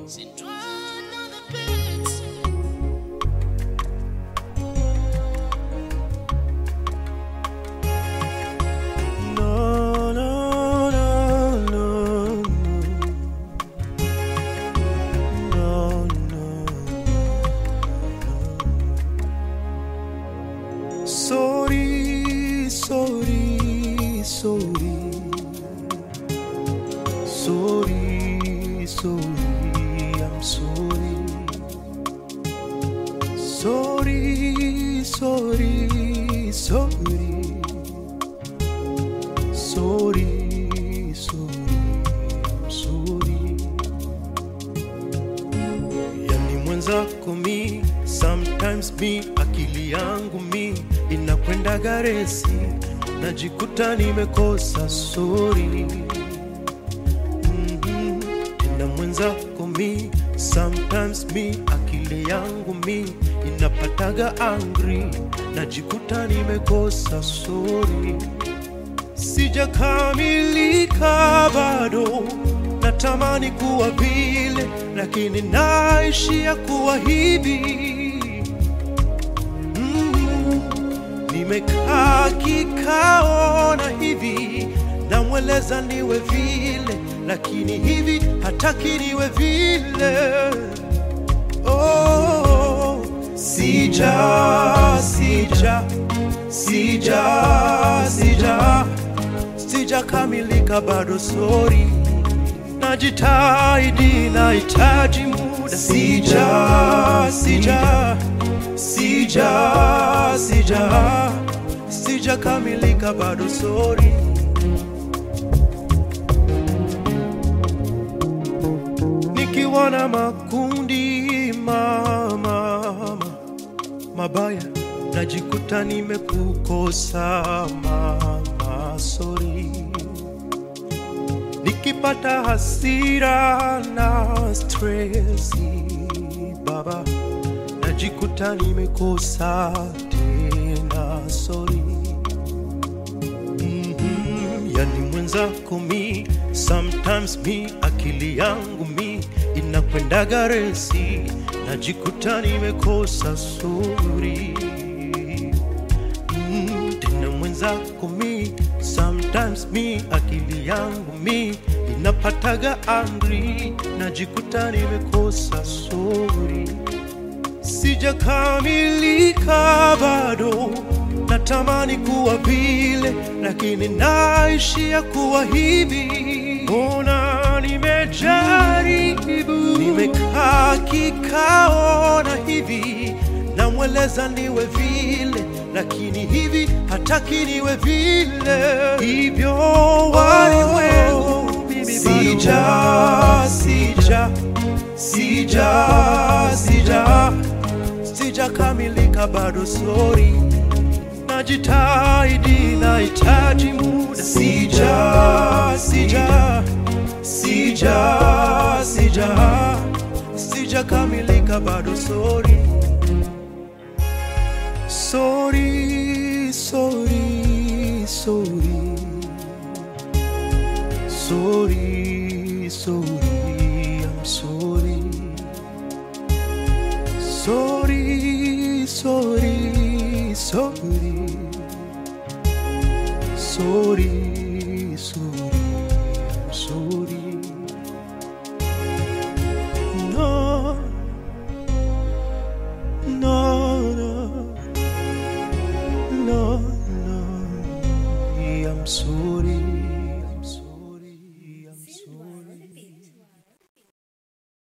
Sorry, sorry, sorry. Sorry, sorry, I'm sorry. Sorry, sorry, sorry. Sorry, sorry, I'm sorry. Yani mwenzako mi, sometimes mi, akili yangu mi inakwenda garesi, najikuta nimekosa sorry. Tena mwenzako mi, sometimes mi, akili yangu mi inapataga angry, najikuta nimekosa sorry. Sijakamilika bado, natamani kuwa vile, lakini naishia kuwa hivi. Nimekaa kikaona hivi, namweleza niwe vile, lakini hivi hataki niwe vile. Oh, sijakamilika bado sorry. Najitahidi, nahitaji muda. Sijakamilika bado sorry. Nikiwa na makundi mabaya, najikuta nimekukosa mama sorry. Nikipata hasira na stressi baba, najikuta nimekosa tena sorry. Yani mwenzako mi, sometimes mi, akili yangu mi inakwenda garesi, najikuta nimekosa sorry. Tena mwenzako mi, sometimes mi, akili yangu mi inapataga angry, najikuta nimekosa sorry. Sijakamilika bado, natamani kuwa vile, lakini naishia kuwa hivi. Ona nimejaribu, nimekaa kikaona hivi, namweleza niwe vile, lakini hivi hataki niwe vile. Hivyo walimwengu mimi sijakamilika bado sorry. Najitahidi, nahitaji muda. Sijakamilika bado sorry. Sorry, sorry, sorry. Sorry, sorry, I'm sorry. Sorry, sorry, sorry. Sorry, sorry, I'm sorry. No, no, no, no, no, I'm sorry.